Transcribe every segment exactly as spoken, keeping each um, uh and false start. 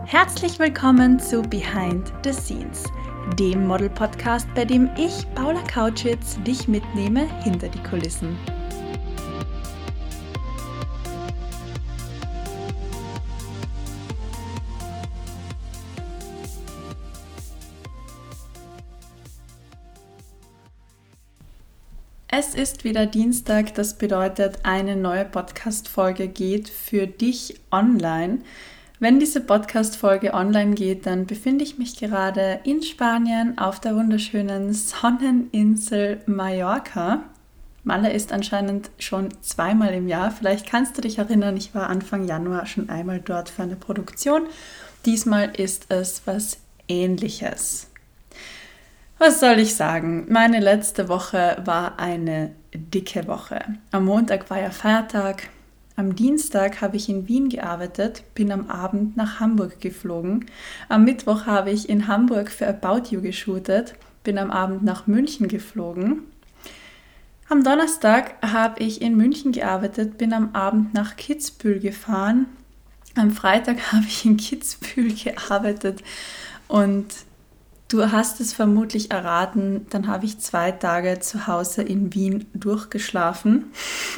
Herzlich willkommen zu Behind the Scenes, dem Model-Podcast, bei dem ich, Paula Kautschitz, dich mitnehme hinter die Kulissen. Es ist wieder Dienstag, das bedeutet, eine neue Podcast-Folge geht für dich online. Wenn diese Podcast-Folge online geht, dann befinde ich mich gerade in Spanien auf der wunderschönen Sonneninsel Mallorca. Malle ist anscheinend schon zweimal im Jahr. Vielleicht kannst du dich erinnern, ich war Anfang Januar schon einmal dort für eine Produktion. Diesmal ist es was Ähnliches. Was soll ich sagen? Meine letzte Woche war eine dicke Woche. Am Montag war ja Feiertag. Am Dienstag habe ich in Wien gearbeitet, bin am Abend nach Hamburg geflogen. Am Mittwoch habe ich in Hamburg für About You geshootet, bin am Abend nach München geflogen. Am Donnerstag habe ich in München gearbeitet, bin am Abend nach Kitzbühel gefahren. Am Freitag habe ich in Kitzbühel gearbeitet und du hast es vermutlich erraten, dann habe ich zwei Tage zu Hause in Wien durchgeschlafen.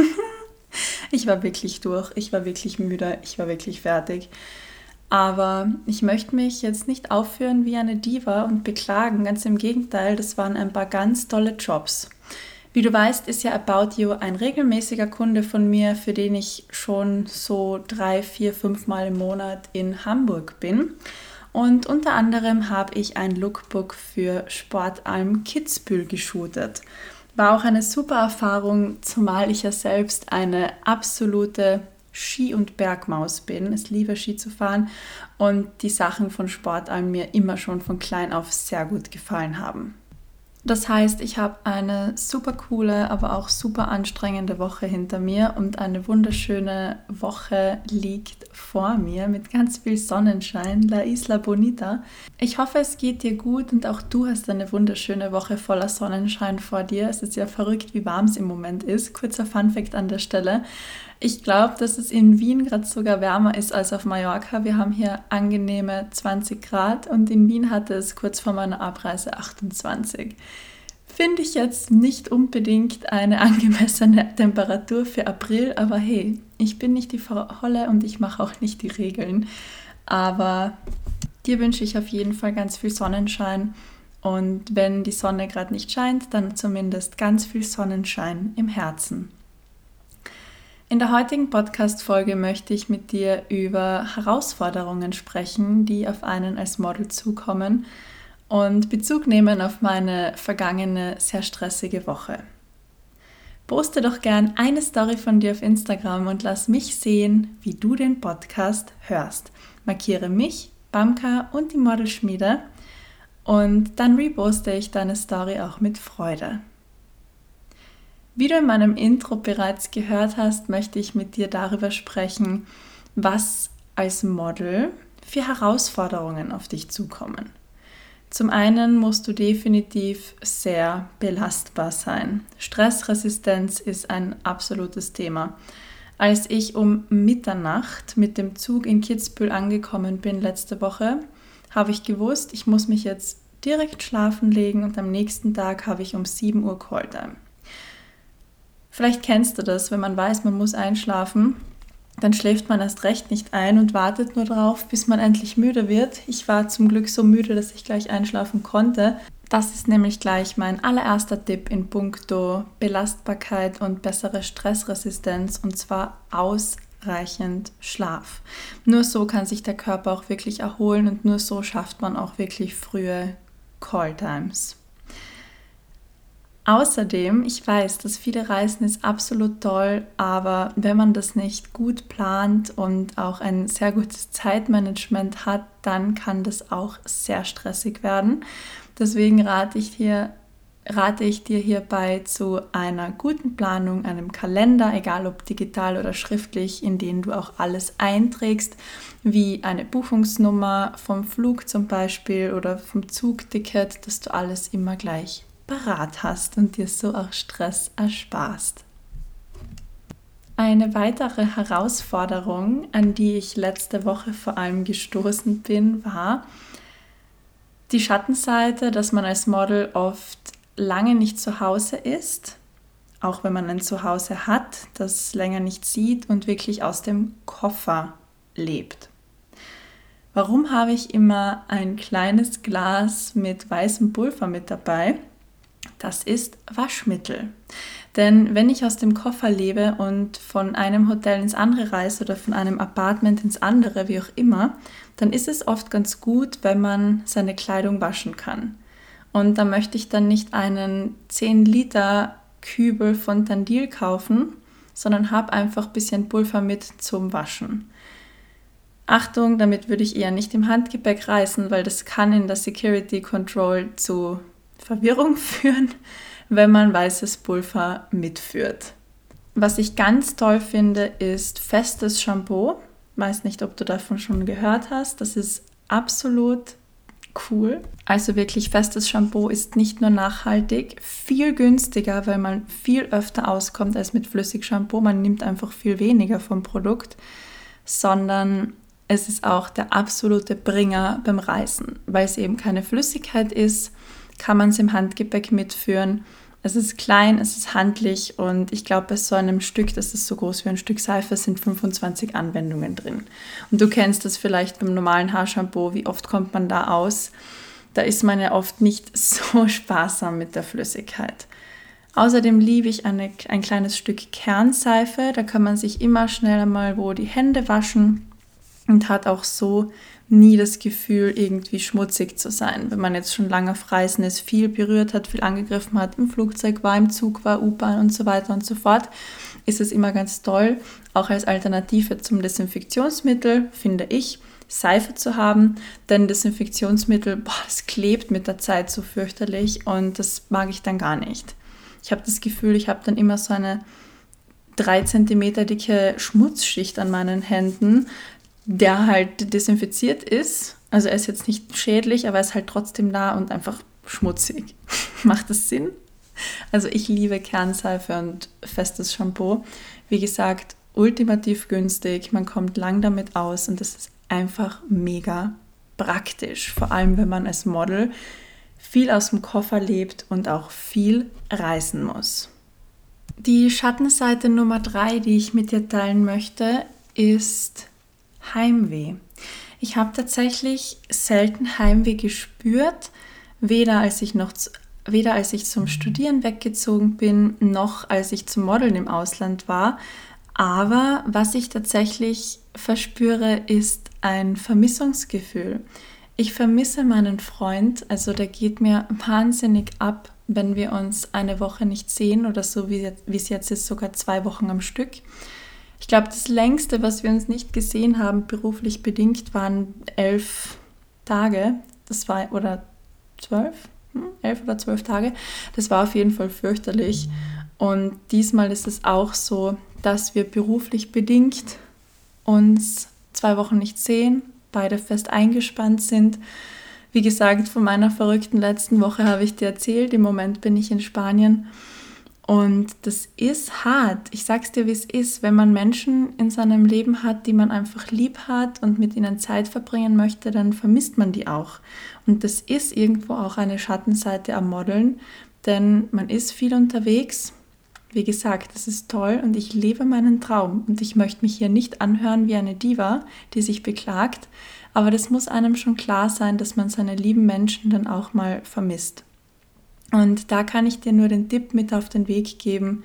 Ich war wirklich durch, ich war wirklich müde, ich war wirklich fertig. Aber ich möchte mich jetzt nicht aufführen wie eine Diva und beklagen, ganz im Gegenteil, das waren ein paar ganz tolle Jobs. Wie du weißt, ist ja About You ein regelmäßiger Kunde von mir, für den ich schon so drei, vier, fünf Mal im Monat in Hamburg bin. Und unter anderem habe ich ein Lookbook für Sportalm Kitzbühel geshootet. War auch eine super Erfahrung, zumal ich ja selbst eine absolute Ski- und Bergmaus bin. Ich liebe Ski zu fahren und die Sachen von Sportalm mir immer schon von klein auf sehr gut gefallen haben. Das heißt, ich habe eine super coole, aber auch super anstrengende Woche hinter mir und eine wunderschöne Woche liegt vor mir mit ganz viel Sonnenschein, La Isla Bonita. Ich hoffe, es geht dir gut und auch du hast eine wunderschöne Woche voller Sonnenschein vor dir. Es ist ja verrückt, wie warm es im Moment ist. Kurzer Funfact an der Stelle. Ich glaube, dass es in Wien gerade sogar wärmer ist als auf Mallorca. Wir haben hier angenehme zwanzig Grad und in Wien hatte es kurz vor meiner Abreise achtundzwanzig. Finde ich jetzt nicht unbedingt eine angemessene Temperatur für April, aber hey, ich bin nicht die Frau Holle und ich mache auch nicht die Regeln. Aber dir wünsche ich auf jeden Fall ganz viel Sonnenschein und wenn die Sonne gerade nicht scheint, dann zumindest ganz viel Sonnenschein im Herzen. In der heutigen Podcast-Folge möchte ich mit dir über Herausforderungen sprechen, die auf einen als Model zukommen und Bezug nehmen auf meine vergangene, sehr stressige Woche. Poste doch gern eine Story von dir auf Instagram und lass mich sehen, wie du den Podcast hörst. Markiere mich, Bamka und die Modelschmiede und dann reposte ich deine Story auch mit Freude. Wie du in meinem Intro bereits gehört hast, möchte ich mit dir darüber sprechen, was als Model für Herausforderungen auf dich zukommen. Zum einen musst du definitiv sehr belastbar sein. Stressresistenz ist ein absolutes Thema. Als ich um Mitternacht mit dem Zug in Kitzbühel angekommen bin letzte Woche, habe ich gewusst, ich muss mich jetzt direkt schlafen legen und am nächsten Tag habe ich um sieben Uhr Calltime. Vielleicht kennst du das, wenn man weiß, man muss einschlafen, dann schläft man erst recht nicht ein und wartet nur darauf, bis man endlich müde wird. Ich war zum Glück so müde, dass ich gleich einschlafen konnte. Das ist nämlich gleich mein allererster Tipp in puncto Belastbarkeit und bessere Stressresistenz, und zwar ausreichend Schlaf. Nur so kann sich der Körper auch wirklich erholen und nur so schafft man auch wirklich frühe Calltimes. Außerdem, ich weiß, dass viele Reisen ist absolut toll, aber wenn man das nicht gut plant und auch ein sehr gutes Zeitmanagement hat, dann kann das auch sehr stressig werden. Deswegen rate ich dir, rate ich dir hierbei zu einer guten Planung, einem Kalender, egal ob digital oder schriftlich, in den du auch alles einträgst, wie eine Buchungsnummer vom Flug zum Beispiel oder vom Zugticket, dass du alles immer gleich parat hast und dir so auch Stress ersparst. Eine weitere Herausforderung, an die ich letzte Woche vor allem gestoßen bin, war die Schattenseite, dass man als Model oft lange nicht zu Hause ist, auch wenn man ein Zuhause hat, das länger nicht sieht und wirklich aus dem Koffer lebt. Warum habe ich immer ein kleines Glas mit weißem Pulver mit dabei? Das ist Waschmittel. Denn wenn ich aus dem Koffer lebe und von einem Hotel ins andere reise oder von einem Apartment ins andere, wie auch immer, dann ist es oft ganz gut, wenn man seine Kleidung waschen kann. Und da möchte ich dann nicht einen zehn Liter Kübel von Tandil kaufen, sondern habe einfach ein bisschen Pulver mit zum Waschen. Achtung, damit würde ich eher nicht im Handgepäck reisen, weil das kann in der Security Control zu Verwirrung führen, wenn man weißes Pulver mitführt. Was ich ganz toll finde, ist festes Shampoo. Weiß nicht, ob du davon schon gehört hast. Das ist absolut cool. Also wirklich, festes Shampoo ist nicht nur nachhaltig, viel günstiger, weil man viel öfter auskommt als mit Flüssigshampoo. Man nimmt einfach viel weniger vom Produkt, sondern es ist auch der absolute Bringer beim Reisen. Weil es eben keine Flüssigkeit ist, kann man es im Handgepäck mitführen. Es ist klein, es ist handlich und ich glaube, bei so einem Stück, das ist so groß wie ein Stück Seife, sind fünfundzwanzig Anwendungen drin. Und du kennst das vielleicht beim normalen Haarshampoo, wie oft kommt man da aus? Da ist man ja oft nicht so sparsam mit der Flüssigkeit. Außerdem liebe ich eine, ein kleines Stück Kernseife, da kann man sich immer schnell einmal wo die Hände waschen und hat auch so nie das Gefühl, irgendwie schmutzig zu sein. Wenn man jetzt schon lange auf Reisen ist, viel berührt hat, viel angegriffen hat, im Flugzeug war, im Zug war, U-Bahn und so weiter und so fort, ist es immer ganz toll, auch als Alternative zum Desinfektionsmittel, finde ich, Seife zu haben, denn Desinfektionsmittel, boah, das klebt mit der Zeit so fürchterlich und das mag ich dann gar nicht. Ich habe das Gefühl, ich habe dann immer so eine drei Zentimeter dicke Schmutzschicht an meinen Händen, der halt desinfiziert ist. Also er ist jetzt nicht schädlich, aber er ist halt trotzdem da und einfach schmutzig. Macht das Sinn? Also ich liebe Kernseife und festes Shampoo. Wie gesagt, ultimativ günstig, man kommt lang damit aus und das ist einfach mega praktisch. Vor allem, wenn man als Model viel aus dem Koffer lebt und auch viel reisen muss. Die Schattenseite Nummer drei, die ich mit dir teilen möchte, ist Heimweh. Ich habe tatsächlich selten Heimweh gespürt, weder als ich noch weder als ich zum Studieren weggezogen bin, noch als ich zum Modeln im Ausland war. Aber was ich tatsächlich verspüre, ist ein Vermissungsgefühl. Ich vermisse meinen Freund, also der geht mir wahnsinnig ab, wenn wir uns eine Woche nicht sehen oder so, wie es jetzt ist, sogar zwei Wochen am Stück. Ich glaube, das längste, was wir uns nicht gesehen haben, beruflich bedingt, waren elf Tage. Das war, oder zwölf? Hm, elf oder zwölf Tage. Das war auf jeden Fall fürchterlich. Und diesmal ist es auch so, dass wir beruflich bedingt uns zwei Wochen nicht sehen, beide fest eingespannt sind. Wie gesagt, von meiner verrückten letzten Woche habe ich dir erzählt. Im Moment bin ich in Spanien. Und das ist hart. Ich sag's dir, wie es ist, wenn man Menschen in seinem Leben hat, die man einfach lieb hat und mit ihnen Zeit verbringen möchte, dann vermisst man die auch. Und das ist irgendwo auch eine Schattenseite am Modeln, denn man ist viel unterwegs. Wie gesagt, das ist toll und ich lebe meinen Traum. Und ich möchte mich hier nicht anhören wie eine Diva, die sich beklagt, aber das muss einem schon klar sein, dass man seine lieben Menschen dann auch mal vermisst. Und da kann ich dir nur den Tipp mit auf den Weg geben.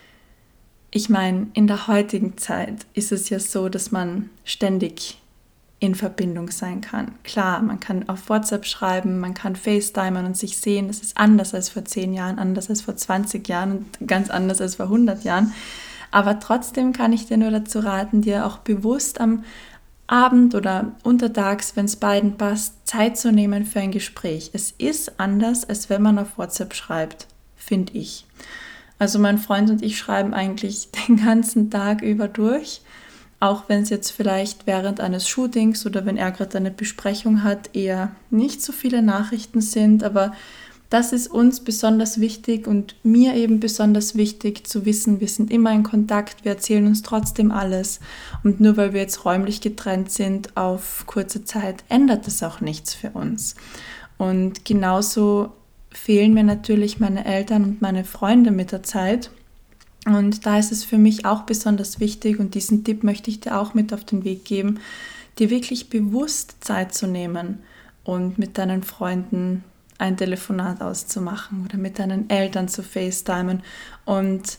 Ich meine, in der heutigen Zeit ist es ja so, dass man ständig in Verbindung sein kann. Klar, man kann auf WhatsApp schreiben, man kann FaceTimen und sich sehen. Das ist anders als vor zehn Jahren, anders als vor zwanzig Jahren und ganz anders als vor hundert Jahren. Aber trotzdem kann ich dir nur dazu raten, dir auch bewusst am Abend oder untertags, wenn es beiden passt, Zeit zu nehmen für ein Gespräch. Es ist anders, als wenn man auf WhatsApp schreibt, finde ich. Also mein Freund und ich schreiben eigentlich den ganzen Tag über durch, auch wenn es jetzt vielleicht während eines Shootings oder wenn er gerade eine Besprechung hat, eher nicht so viele Nachrichten sind, aber Das ist uns besonders wichtig und mir eben besonders wichtig zu wissen, wir sind immer in Kontakt, wir erzählen uns trotzdem alles und nur weil wir jetzt räumlich getrennt sind auf kurze Zeit, ändert das auch nichts für uns. Und genauso fehlen mir natürlich meine Eltern und meine Freunde mit der Zeit und da ist es für mich auch besonders wichtig und diesen Tipp möchte ich dir auch mit auf den Weg geben, dir wirklich bewusst Zeit zu nehmen und mit deinen Freunden ein Telefonat auszumachen oder mit deinen Eltern zu FaceTimen und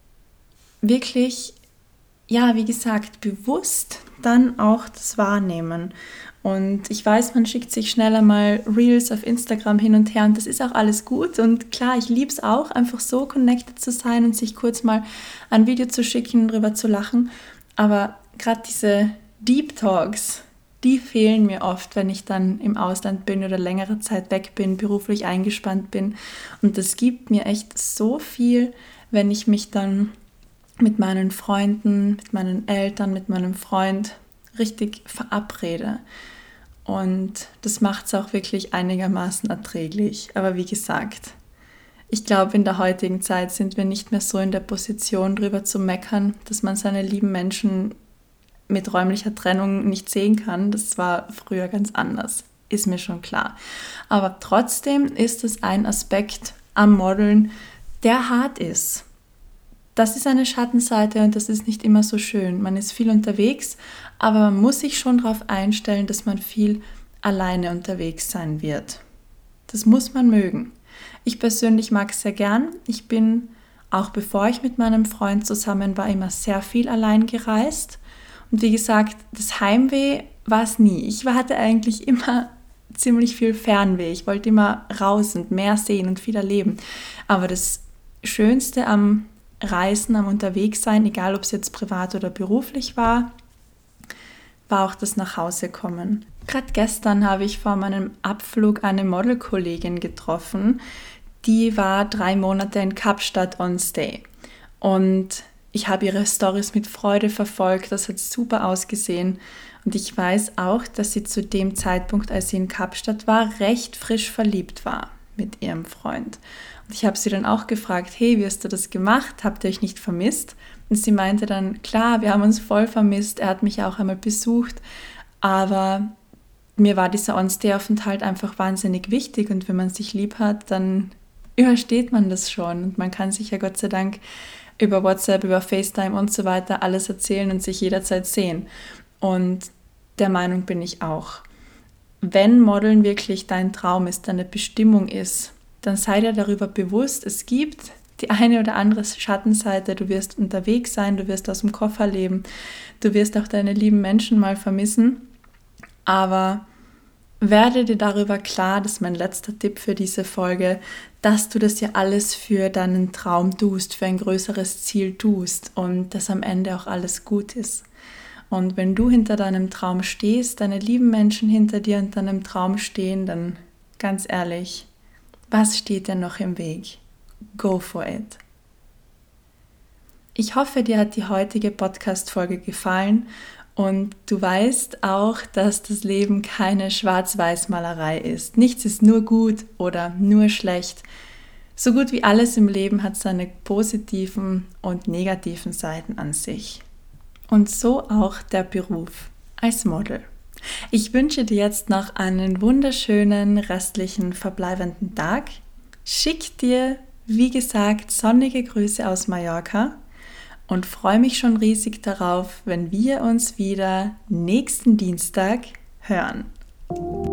wirklich, ja, wie gesagt, bewusst dann auch das wahrnehmen. Und ich weiß, man schickt sich schneller mal Reels auf Instagram hin und her und das ist auch alles gut und klar, ich liebe es auch, einfach so connected zu sein und sich kurz mal ein Video zu schicken und drüber zu lachen, aber gerade diese Deep Talks, die fehlen mir oft, wenn ich dann im Ausland bin oder längere Zeit weg bin, beruflich eingespannt bin. Und das gibt mir echt so viel, wenn ich mich dann mit meinen Freunden, mit meinen Eltern, mit meinem Freund richtig verabrede. Und das macht es auch wirklich einigermaßen erträglich. Aber wie gesagt, ich glaube, in der heutigen Zeit sind wir nicht mehr so in der Position, drüber zu meckern, dass man seine lieben Menschen mit räumlicher Trennung nicht sehen kann. Das war früher ganz anders, ist mir schon klar. Aber trotzdem ist es ein Aspekt am Modeln, der hart ist. Das ist eine Schattenseite und das ist nicht immer so schön. Man ist viel unterwegs, aber man muss sich schon darauf einstellen, dass man viel alleine unterwegs sein wird. Das muss man mögen. Ich persönlich mag es sehr gern. Ich bin, auch bevor ich mit meinem Freund zusammen war, immer sehr viel allein gereist. Und wie gesagt, das Heimweh war es nie. Ich hatte eigentlich immer ziemlich viel Fernweh. Ich wollte immer raus und mehr sehen und viel erleben. Aber das Schönste am Reisen, am Unterwegssein, egal ob es jetzt privat oder beruflich war, war auch das Nachhausekommen. Gerade gestern habe ich vor meinem Abflug eine Modelkollegin getroffen, die war drei Monate in Kapstadt on Stay. Und ich habe ihre Storys mit Freude verfolgt, das hat super ausgesehen. Und ich weiß auch, dass sie zu dem Zeitpunkt, als sie in Kapstadt war, recht frisch verliebt war mit ihrem Freund. Und ich habe sie dann auch gefragt, hey, wie hast du das gemacht? Habt ihr euch nicht vermisst? Und sie meinte dann, klar, wir haben uns voll vermisst, er hat mich auch einmal besucht, aber mir war dieser On-Stay-Aufenthalt einfach wahnsinnig wichtig und wenn man sich lieb hat, dann übersteht man das schon und man kann sich ja Gott sei Dank über WhatsApp, über FaceTime und so weiter alles erzählen und sich jederzeit sehen. Und der Meinung bin ich auch. Wenn Modeln wirklich dein Traum ist, deine Bestimmung ist, dann sei dir darüber bewusst, es gibt die eine oder andere Schattenseite, du wirst unterwegs sein, du wirst aus dem Koffer leben, du wirst auch deine lieben Menschen mal vermissen, aber werde dir darüber klar, das ist mein letzter Tipp für diese Folge, dass du das ja alles für deinen Traum tust, für ein größeres Ziel tust und dass am Ende auch alles gut ist. Und wenn du hinter deinem Traum stehst, deine lieben Menschen hinter dir und deinem Traum stehen, dann ganz ehrlich, was steht denn noch im Weg? Go for it. Ich hoffe, dir hat die heutige Podcast-Folge gefallen und du weißt auch, dass das Leben keine Schwarz-Weiß-Malerei ist. Nichts ist nur gut oder nur schlecht. So gut wie alles im Leben hat seine positiven und negativen Seiten an sich. Und so auch der Beruf als Model. Ich wünsche dir jetzt noch einen wunderschönen restlichen verbleibenden Tag. Schick dir, wie gesagt, sonnige Grüße aus Mallorca und freue mich schon riesig darauf, wenn wir uns wieder nächsten Dienstag hören.